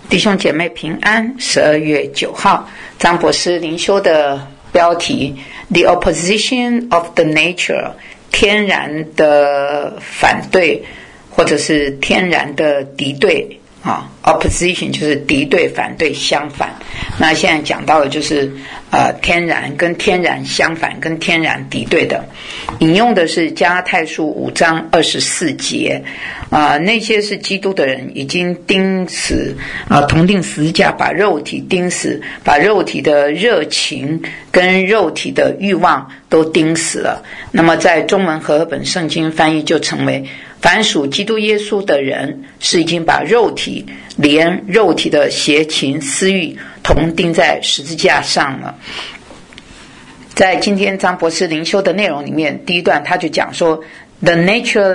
弟兄姐妹平安。12月9号，张博士灵修的标题 The Opposition of the Nature， 天然的反对或者是天然的敌对opposition 就是敌对、反对、相反。那现在讲到的就是天然跟天然相反，跟天然敌对的。引用的是加拉太书5章24节，那些是基督的人已经钉死同钉十字架，把肉体钉死，把肉体的热情跟肉体的欲望都钉死了。那么在中文和合本圣经翻译就成为，凡属基督耶稣的人是已经把肉体连肉体的邪情私欲同钉在十字架上了。在今天张博士灵修的内容里面，第一段他就讲说 The natural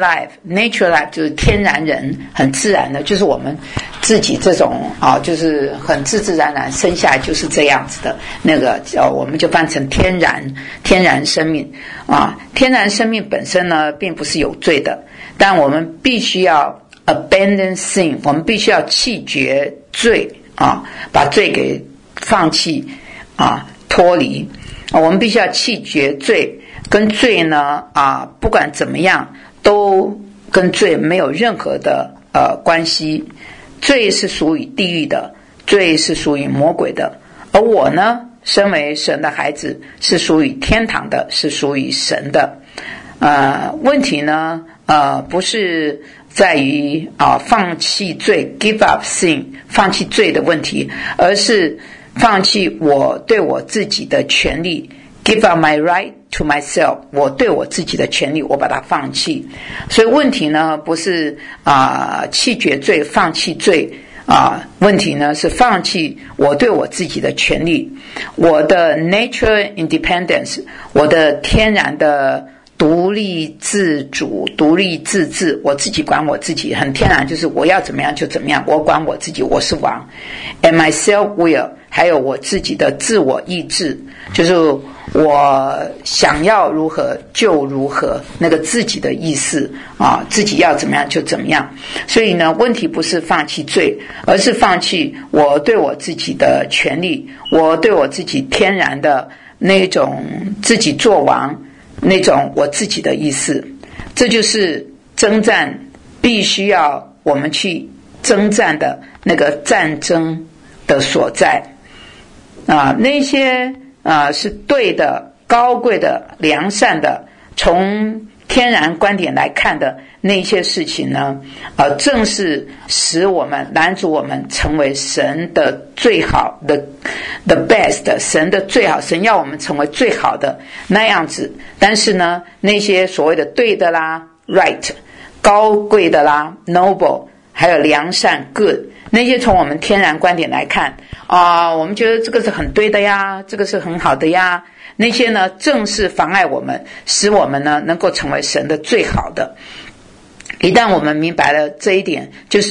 life 就是天然人，很自然的，就是我们自己这种就是很自自然然生下来就是这样子的那个我们就翻成天然生命天然生命本身呢并不是有罪的，但我们必须要 abandon sin， 我们必须要弃绝罪把罪给放弃脱离我们必须要弃绝罪，跟罪呢不管怎么样都跟罪没有任何的关系。罪是属于地狱的，罪是属于魔鬼的，而我呢身为神的孩子是属于天堂的，是属于神的。问题呢不是在于放弃罪 give up sin 放弃罪的问题，而是放弃我对我自己的权利 give up my right to myself， 我对我自己的权利我把它放弃。所以问题呢不是弃绝罪放弃罪问题呢是放弃我对我自己的权利，我的 natural independence， 我的天然的独立自主、独立自治，我自己管我自己，很天然，就是我要怎么样就怎么样，我管我自己，我是王。And my self will， 还有我自己的自我意志，就是我想要如何就如何，那个自己的意思自己要怎么样就怎么样。所以呢，问题不是放弃罪，而是放弃我对我自己的权利，我对我自己天然的那种自己做王，那种我自己的意思。这就是征战必须要我们去征战的那个战争的所在那些是对的、高贵的、良善的，从天然观点来看的那些事情呢正是使我们拦阻我们成为神的最好的 the best， 神的最好，神要我们成为最好的那样子。但是呢那些所谓的对的啦 right， 高贵的啦 noble， 还有良善 good， 那些从我们天然观点来看我们觉得这个是很对的呀，这个是很好的呀，那些呢正是妨碍我们，使我们呢能够成为神的最好的。一旦我们明白了这一点，就是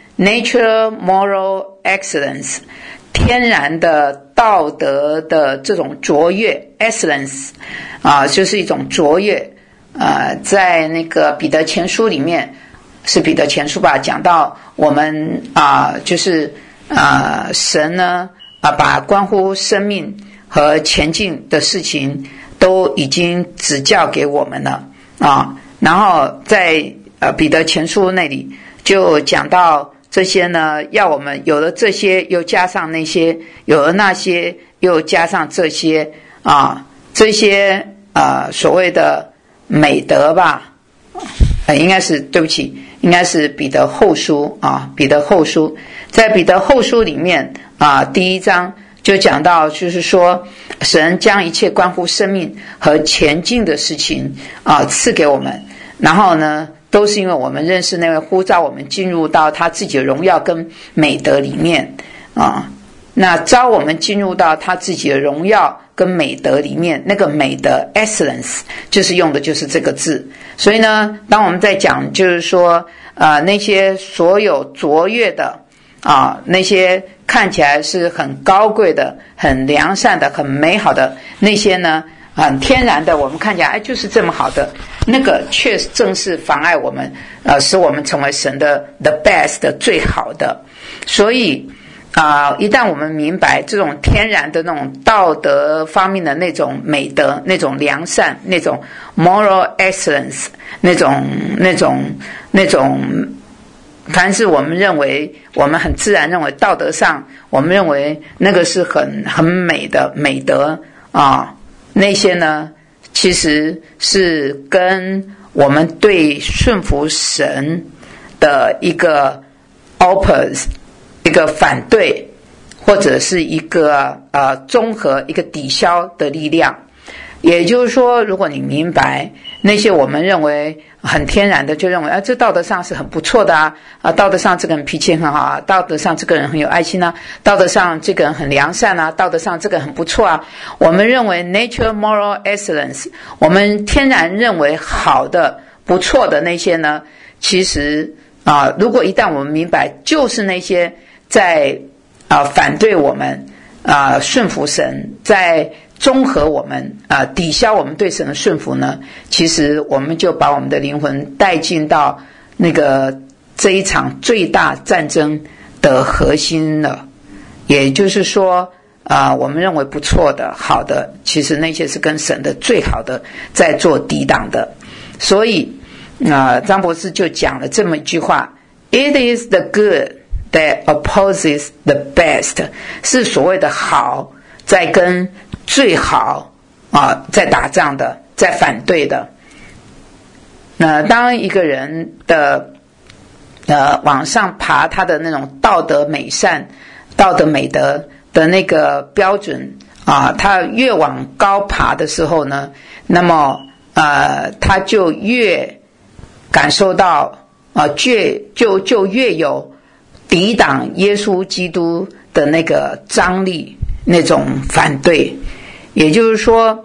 natural moral excellence， 天然的道德的这种卓越 excellence就是一种卓越在那个彼得前书里面，是彼得前书吧，讲到我们就是神呢把关乎生命和前进的事情都已经指教给我们了然后在彼得前书那里就讲到这些呢，要我们有了这些又加上那些，有了那些又加上这些这些所谓的美德吧应该是对不起，应该是彼得后书彼得后书。在彼得后书里面第一章就讲到，就是说神将一切关乎生命和前进的事情赐给我们，然后呢都是因为我们认识那位呼召我们进入到他自己的荣耀跟美德里面那招我们进入到他自己的荣耀跟美德里面，那个美德 excellence 就是用的就是这个字。所以呢当我们在讲就是说那些所有卓越的那些看起来是很高贵的、很良善的、很美好的那些呢很天然的，我们看起来就是这么好的，那个确实正是妨碍我们使我们成为神的 the best 最好的。所以一旦我们明白这种天然的那种道德方面的那种美德、那种良善、那种 moral excellence、那种，凡是我们认为我们很自然认为道德上，我们认为那个是很美的美德那些呢，其实是跟我们对顺服神的一个 oppose。一个反对，或者是一个综合一个抵消的力量。也就是说，如果你明白那些我们认为很天然的，就认为这道德上是很不错的道德上这个人脾气很好道德上这个人很有爱心道德上这个人很良善道德上这个人很不错我们认为 nature moral excellence， 我们天然认为好的不错的那些呢，其实如果一旦我们明白，就是那些在反对我们顺服神，在综合我们抵消我们对神的顺服呢，其实我们就把我们的灵魂带进到那个这一场最大战争的核心了。也就是说我们认为不错的好的，其实那些是跟神的最好的在做抵挡的。所以张博士就讲了这么一句话， It is the good that opposes the best， 是所谓的好在跟最好在打仗的，在反对的。那当一个人的往上爬，他的那种道德美善、道德美德的那个标准他越往高爬的时候呢，那么他就越感受到就越有抵挡耶稣基督的那个张力，那种反对。也就是说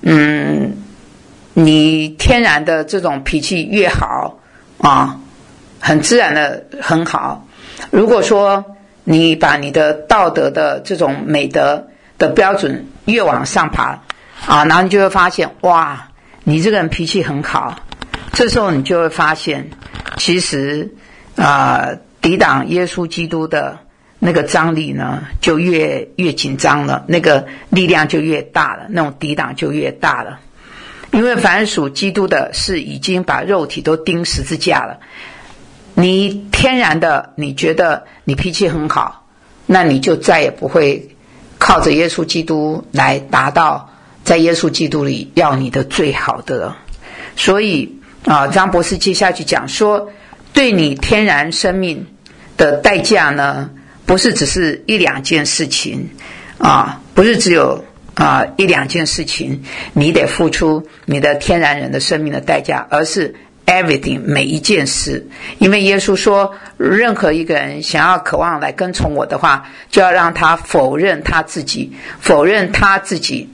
你天然的这种脾气越好很自然的很好，如果说你把你的道德的这种美德的标准越往上爬然后你就会发现哇，你这个人脾气很好，这时候你就会发现其实抵挡耶稣基督的那个张力呢就越紧张了，那个力量就越大了，那种抵挡就越大了。因为凡属基督的是已经把肉体都钉十字架了。你天然的你觉得你脾气很好，那你就再也不会靠着耶稣基督来达到在耶稣基督里要你的最好的了。所以张博士接下去讲说，对你天然生命的代价呢，不是只是一两件事情不是只有一两件事情你得付出你的天然人的生命的代价，而是 everything 每一件事。因为耶稣说，任何一个人想要渴望来跟从我的话，就要让他否认他自己，否认他自己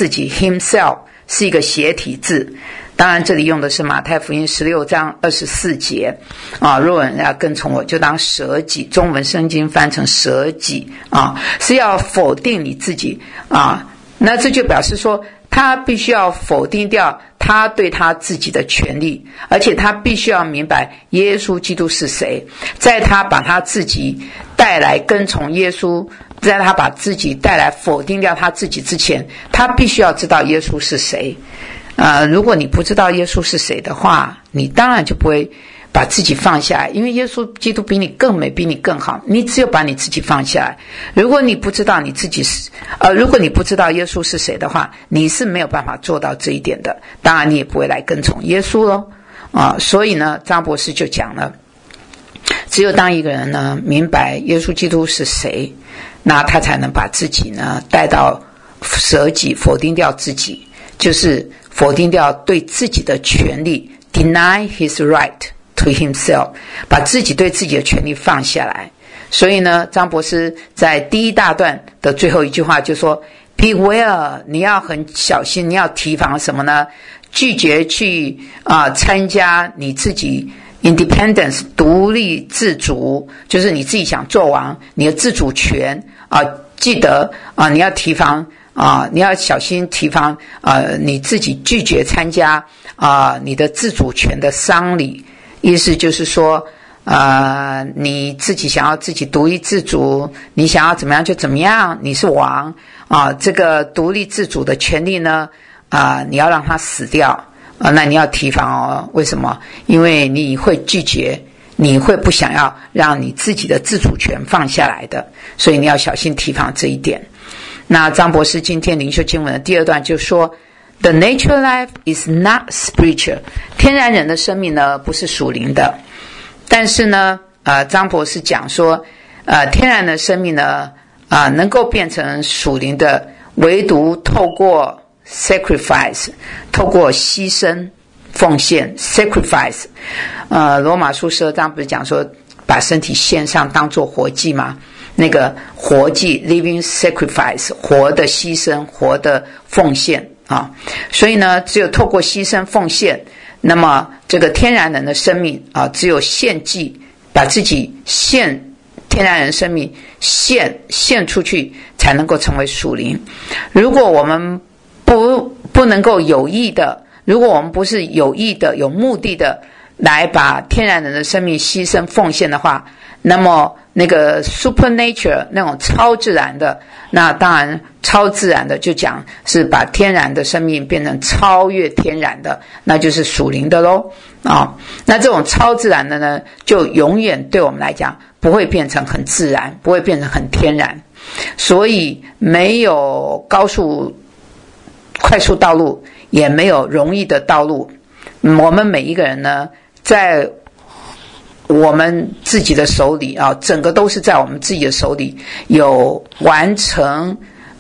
himself 是一个斜体字。当然这里用的是马太福音16章24节若有人要跟从我，就当舍己，中文圣经翻成舍己是要否定你自己那这就表示说他必须要否定掉他对他自己的权利，而且他必须要明白耶稣基督是谁。在他把他自己带来跟从耶稣，在他把自己带来否定掉他自己之前，他必须要知道耶稣是谁。如果你不知道耶稣是谁的话，你当然就不会把自己放下来，因为耶稣基督比你更美，比你更好，你只有把你自己放下来。如果你不知道你自己是如果你不知道耶稣是谁的话，你是没有办法做到这一点的，当然你也不会来跟从耶稣咯所以呢，张博士就讲了，只有当一个人呢明白耶稣基督是谁，那他才能把自己呢带到舍己，否定掉自己，就是否定掉对自己的权利， deny his right to himself， 把自己对自己的权利放下来。所以呢，张博士在第一大段的最后一句话就说 Beware， 你要很小心，你要提防什么呢？拒绝去参加你自己 independence 独立自主，就是你自己想做王，你的自主权记得你要提防你要小心提防你自己拒绝参加你的自主权的丧礼。意思就是说你自己想要自己独立自主，你想要怎么样就怎么样，你是王这个独立自主的权利呢你要让它死掉那你要提防为什么？因为你会拒绝，你会不想要让你自己的自主权放下来的，所以你要小心提防这一点。那张博士今天灵修经文的第2段就说 The natural life is not spiritual， 天然人的生命呢不是属灵的。但是呢张博士讲说天然的生命呢能够变成属灵的，唯独透过 sacrifice， 透过牺牲奉献 sacrifice。罗马书12章不是讲说把身体献上当作活祭吗？那个活祭 living sacrifice， 活的牺牲，活的奉献所以呢只有透过牺牲奉献，那么这个天然人的生命只有献祭，把自己天然人生命献出去，才能够成为属灵。如果我们不能够有意的，如果我们不是有意的有目的的来把天然人的生命牺牲奉献的话，那么那个 supernatural 那种超自然的，那当然超自然的就讲是把天然的生命变成超越天然的，那就是属灵的咯那这种超自然的呢，就永远对我们来讲不会变成很自然，不会变成很天然。所以没有快速道路，也没有容易的道路。我们每一个人呢，在我们自己的手里整个都是在我们自己的手里，有完成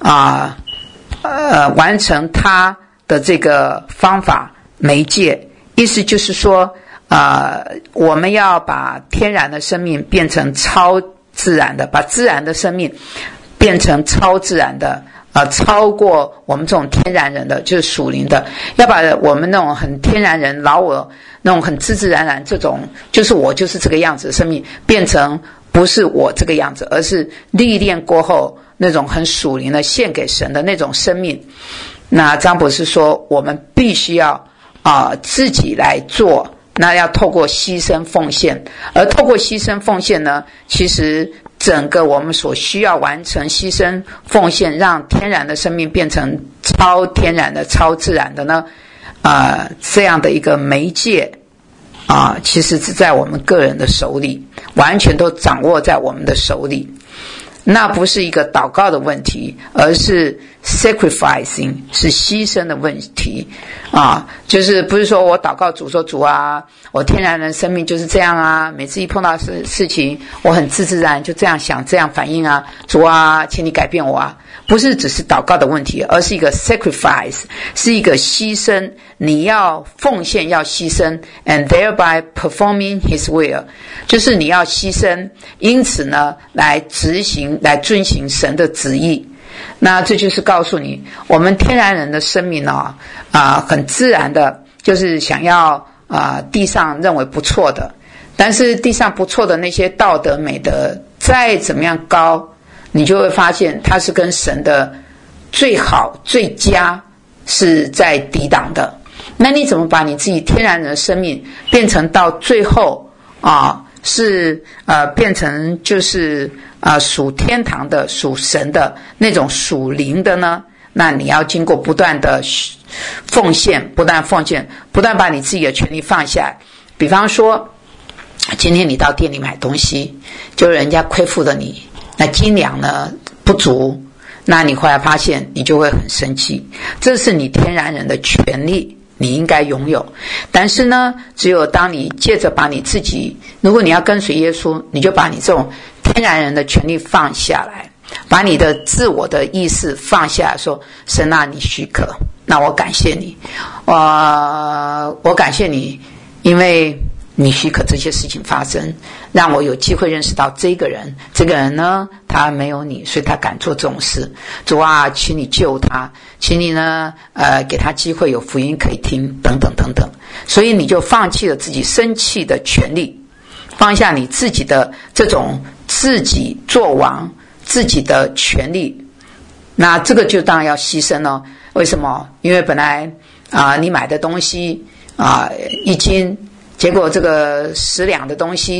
完成它的这个方法媒介。意思就是说我们要把天然的生命变成超自然的，把自然的生命变成超自然的超过我们这种天然人的，就是属灵的，要把我们那种很天然人老我那种很自然这种就是我就是这个样子的生命，变成不是我这个样子，而是历练过后那种很属灵的献给神的那种生命。那张博士说我们必须要自己来做，那要透过牺牲奉献，而透过牺牲奉献呢，其实整个我们所需要完成牺牲奉献，让天然的生命变成超天然的超自然的呢这样的一个媒介其实是在我们个人的手里，完全都掌握在我们的手里。那不是一个祷告的问题，而是 sacrificing， 是牺牲的问题就是不是说我祷告主说主我天然人生命就是这样每次一碰到事情我很自然就这样想这样反应主请你改变我不是只是祷告的问题，而是一个 sacrifice， 是一个牺牲，你要奉献要牺牲 and thereby performing his will， 就是你要牺牲，因此呢来遵行神的旨意。那这就是告诉你我们天然人的生命很自然的就是想要地上认为不错的，但是地上不错的那些道德美德再怎么样高，你就会发现它是跟神的最好最佳是在抵挡的。那你怎么把你自己天然人的生命变成到最后是变成就是属天堂的属神的那种属灵的呢？那你要经过不断的奉献，不断把你自己的权利放下来。比方说今天你到店里买东西，就人家亏负了你，那斤两呢不足，那你后来发现你就会很生气，这是你天然人的权利，你应该拥有。但是呢只有当你借着把你自己，如果你要跟随耶稣，你就把你这种天然人的权利放下来，把你的自我的意识放下来，说神你许可，那我感谢你我感谢你，因为你许可这些事情发生，让我有机会认识到这个人呢他没有你，所以他敢做这种事。主请你救他，请你呢给他机会有福音可以听，等等等等。所以你就放弃了自己生气的权利，放下你自己的这种自己做王自己的权利。那这个就当然要牺牲了。为什么？因为本来你买的东西1斤，结果这个10两的东西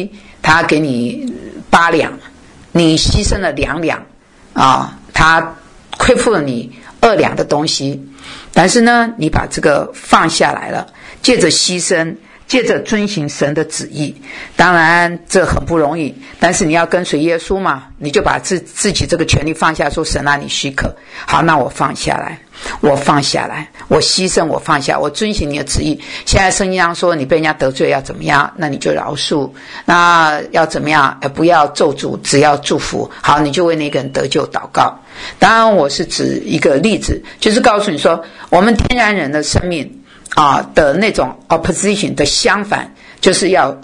他给你8两，你牺牲了2两啊，他亏负了你2两的东西，但是呢，你把这个放下来了，借着牺牲，借着遵行神的旨意，当然这很不容易，但是你要跟随耶稣嘛，你就把自己这个权利放下，说神啊，你许可，好，那我放下来，我放下来，我牺牲，我放下，我遵行你的旨意。现在圣经上说你被人家得罪要怎么样，那你就饶恕，那要怎么样，不要咒诅，只要祝福，好，你就为那个人得救祷告。当然我是指一个例子，就是告诉你说我们天然人的生命的那种 opposition 的相反，就是要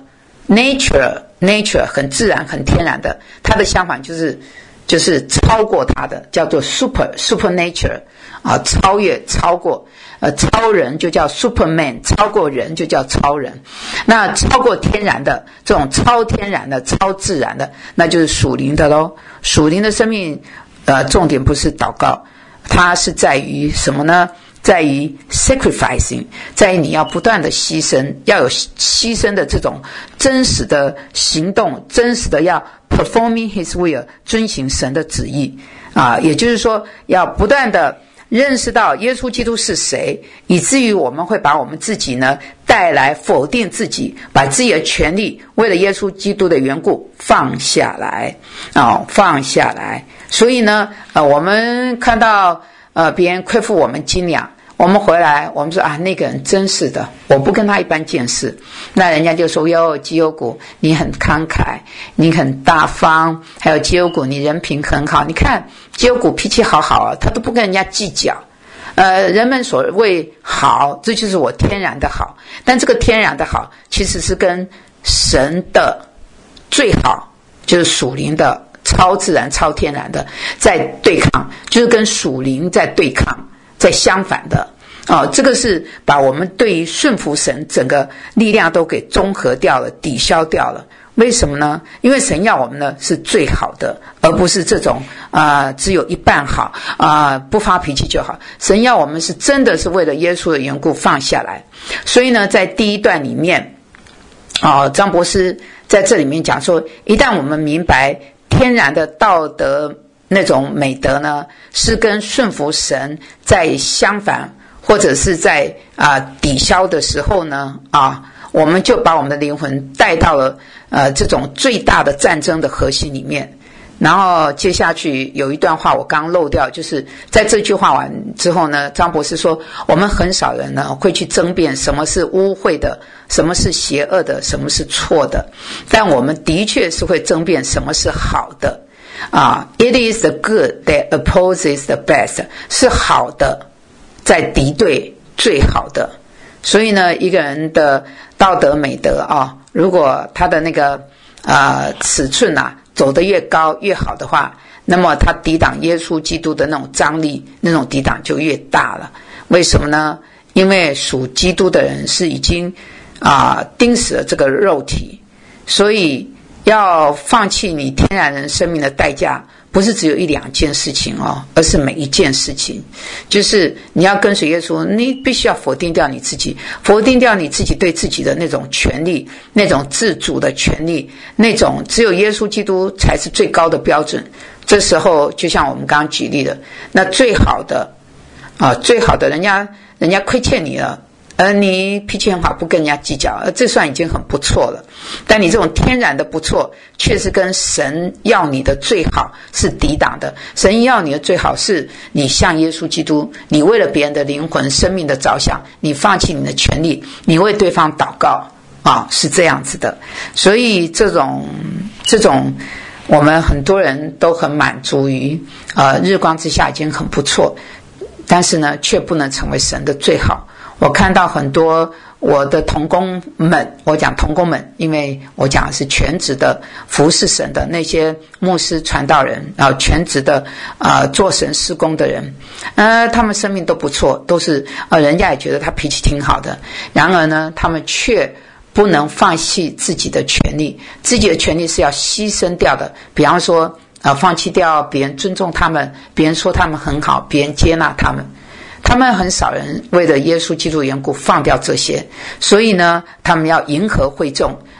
nature 很自然很天然的，它的相反就是超过它的，叫做 supernature 超越超过超人就叫 superman， 超过人就叫超人。那超过天然的这种超天然的超自然的，那就是属灵的咯。属灵的生命重点不是祷告，它是在于什么呢？在于 sacrificing， 在于你要不断的牺牲，要有牺牲的这种真实的行动，真实的要 performing his will， 遵行神的旨意也就是说要不断的认识到耶稣基督是谁，以至于我们会把我们自己呢带来否定自己，把自己的权利为了耶稣基督的缘故放下来放下来。所以呢我们看到别人亏负我们斤两，我们回来我们说那个人真是的，我不跟他一般见识，那人家就说哟，基优谷你很慷慨，你很大方，还有基优谷你人品很好，你看基优谷脾气好好他都不跟人家计较。人们所谓好，这就是我天然的好，但这个天然的好其实是跟神的最好，就是属灵的超自然超天然的在对抗，就是跟属灵在对抗，在相反的这个是把我们对于顺服神整个力量都给综合掉了，抵消掉了。为什么呢？因为神要我们呢是最好的，而不是这种只有一半好不发脾气就好。神要我们是真的是为了耶稣的缘故放下来。所以呢在第一段里面张博士在这里面讲说，一旦我们明白天然的道德那种美德呢是跟顺服神在相反，或者是在抵消的时候呢我们就把我们的灵魂带到了这种最大的战争的核心里面。然后接下去有一段话我刚漏掉，就是在这句话完之后呢，张博士说我们很少人呢会去争辩什么是污秽的，什么是邪恶的，什么是错的，但我们的确是会争辩什么是好的It is the good that opposes the best， 是好的在敌对最好的。所以呢一个人的道德美德如果他的那个尺寸走得越高越好的话，那么他抵挡耶稣基督的那种张力，那种抵挡就越大了。为什么呢？因为属基督的人是已经钉死了这个肉体，所以要放弃你天然人生命的代价不是只有1-2件事情而是每一件事情。就是你要跟随耶稣，你必须要否定掉你自己，否定掉你自己对自己的那种权利，那种自主的权利，那种只有耶稣基督才是最高的标准。这时候就像我们刚刚举例的，那最好的最好的人家亏欠你了，你脾气很好，不跟人家计较，这算已经很不错了。但你这种天然的不错，却是跟神要你的最好是抵挡的。神要你的最好是你像耶稣基督，你为了别人的灵魂生命的着想，你放弃你的权利，你为对方祷告是这样子的。所以这种我们很多人都很满足于日光之下已经很不错，但是呢却不能成为神的最好。我看到很多我的同工们，我讲同工们，因为我讲的是全职的服侍神的那些牧师传道人全职的做神事工的人，他们生命都不错，都是人家也觉得他脾气挺好的，然而呢他们却不能放弃自己的权利，自己的权利是要牺牲掉的。比方说放弃掉别人尊重他们，别人说他们很好，别人接纳他们。他们很少人为了耶稣基督缘故放掉这些，所以呢他们要迎合会众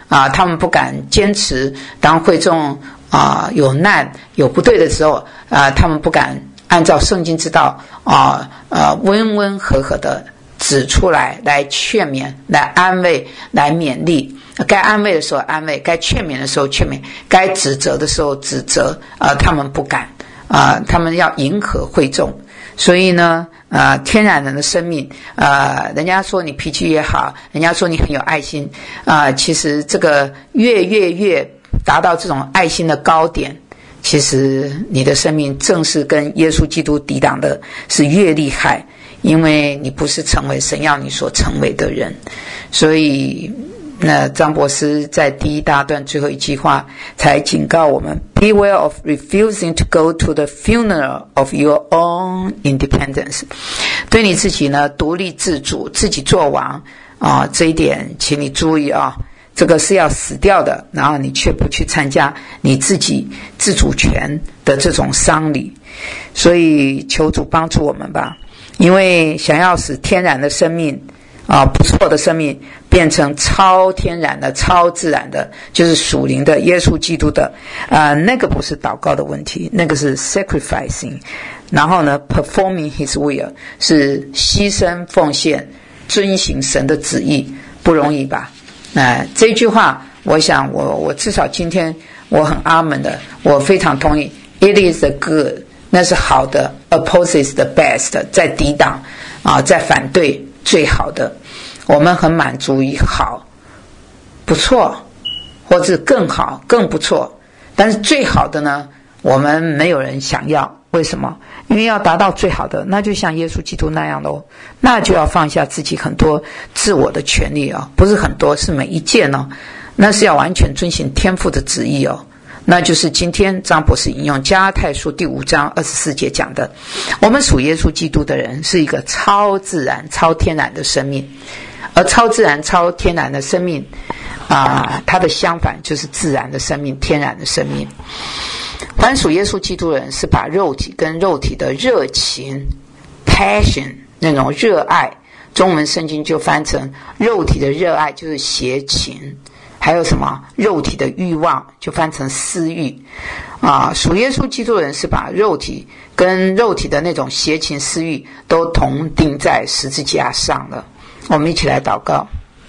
他们不敢坚持，当会众有难有不对的时候他们不敢按照圣经之道温温和和的指出来，来劝勉，来安慰，来勉励。该安慰的时候安慰，该劝勉的时候劝勉，该指责的时候指责他们不敢他们要迎合会众。所以呢天然人的生命人家说你脾气越好，人家说你很有爱心其实这个越达到这种爱心的高点，其实你的生命正是跟耶稣基督抵挡的是越厉害，因为你不是成为神要你所成为的人。所以那张博士在第一大段最后一句话才警告我们 Beware of refusing to go to the funeral of your own independence。 对你自己呢独立自主，自己做王这一点请你注意这个是要死掉的，然后你却不去参加你自己自主权的这种丧礼。所以求主帮助我们吧，因为想要使天然的生命不错的生命变成超天然的超自然的，就是属灵的耶稣基督的那个不是祷告的问题，那个是 sacrificing， 然后呢 performing his will 是牺牲奉献遵行神的旨意，不容易吧这句话我想我至少今天我很阿门的，我非常同意。 It is the good， 那是好的， opposes the best， 在抵挡在反对最好的。我们很满足于好不错，或者更好更不错，但是最好的呢我们没有人想要。为什么？因为要达到最好的，那就像耶稣基督那样咯，那就要放下自己很多自我的权利不是很多，是每一件那是要完全遵行天父的旨意那就是今天张博士引用加拉太书第5章24节讲的，我们属耶稣基督的人是一个超自然超天然的生命，而超自然超天然的生命它的相反就是自然的生命，天然的生命。凡属耶稣基督的人是把肉体跟肉体的热情 passion 那种热爱，中文圣经就翻成肉体的热爱就是邪情，还有什么肉体的欲望就翻成私欲属耶稣基督的人是把肉体跟肉体的那种邪情私欲都同钉在十字架上了。我们一起来祷告。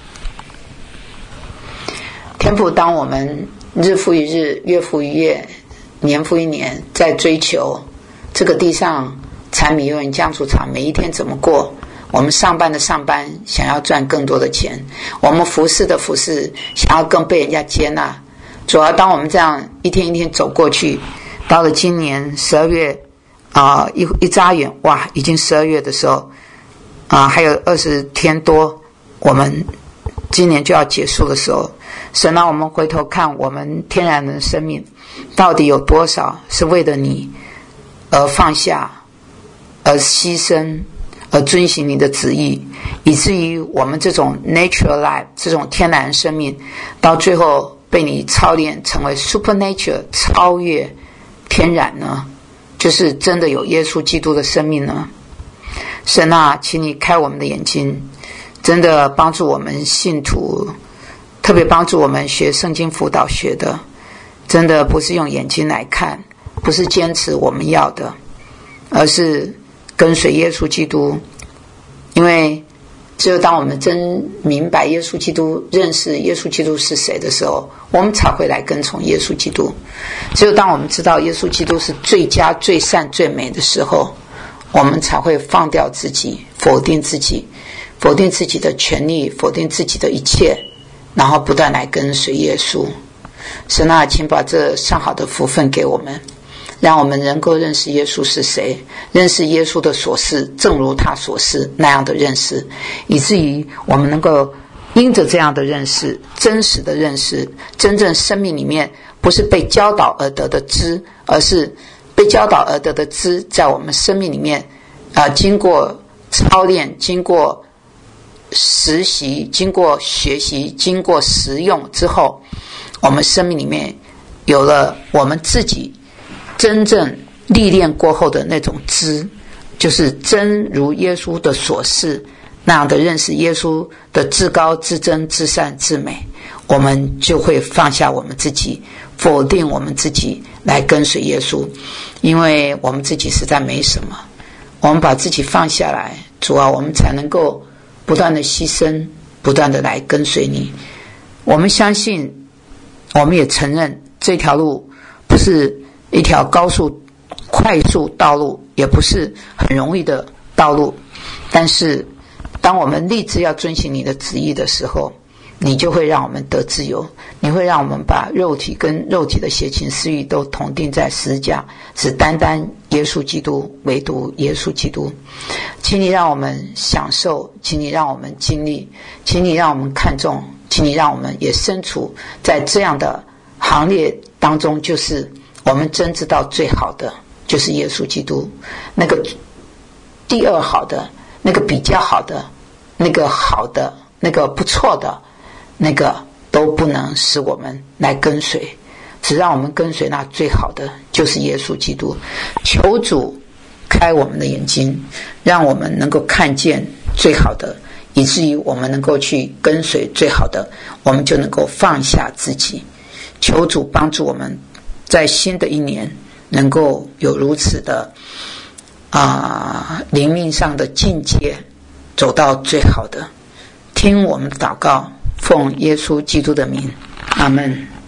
天父，当我们日复一日月复一月年复一年在追求这个地上柴米油盐酱醋茶每一天怎么过，我们上班的上班想要赚更多的钱，我们服侍的服侍想要更被人家接纳。主要当我们这样一天一天走过去，到了今年12月一眨眼哇已经12月的时候还有20天多我们今年就要结束的时候，神让我们回头看我们天然的生命到底有多少是为了你而放下，而牺牲，而遵行你的旨意，以至于我们这种 natural life 这种天然生命到最后被你操练成为 supernatural 超越天然呢，就是真的有耶稣基督的生命呢。神啊，请你开我们的眼睛，真的帮助我们信徒，特别帮助我们学圣经辅导学的，真的不是用眼睛来看，不是坚持我们要的，而是跟随耶稣基督。因为只有当我们真明白耶稣基督，认识耶稣基督是谁的时候，我们才会来跟从耶稣基督。只有当我们知道耶稣基督是最佳最善最美的时候，我们才会放掉自己，否定自己，否定自己的权利，否定自己的一切，然后不断来跟随耶稣。神啊，请把这上好的福分给我们，让我们能够认识耶稣是谁，认识耶稣的所示正如他所示那样的认识，以至于我们能够因着这样的认识，真实的认识，真正生命里面不是被教导而得的知，而是被教导而得的知在我们生命里面经过操练，经过实习，经过学习，经过实用之后，我们生命里面有了我们自己真正历练过后的那种知，就是真如耶稣的所示那样的认识耶稣的至高至真至善至美。 我们就会放下我们自己，否定我们自己，来跟随耶稣。因为我们自己实在没什么，我们把自己放下来，主啊，我们才能够不断的牺牲，不断的来跟随你。我们相信，我们也承认这条路不是一条高速快速道路，也不是很容易的道路，但是当我们立志要遵行你的旨意的时候，你就会让我们得自由，你会让我们把肉体跟肉体的邪情私欲都同定在十字架，只单单耶稣基督，唯独耶稣基督。请你让我们享受，请你让我们经历，请你让我们看重，请你让我们也身处在这样的行列当中，就是我们真知道最好的就是耶稣基督，那个第二好的，那个比较好的，那个好的，那个不错的，那个都不能使我们来跟随，只让我们跟随那最好的，就是耶稣基督。求主开我们的眼睛，让我们能够看见最好的，以至于我们能够去跟随最好的，我们就能够放下自己。求主帮助我们在新的一年能够有如此的灵命上的境界，走到最好的。听我们祷告，奉耶稣基督的名，阿们。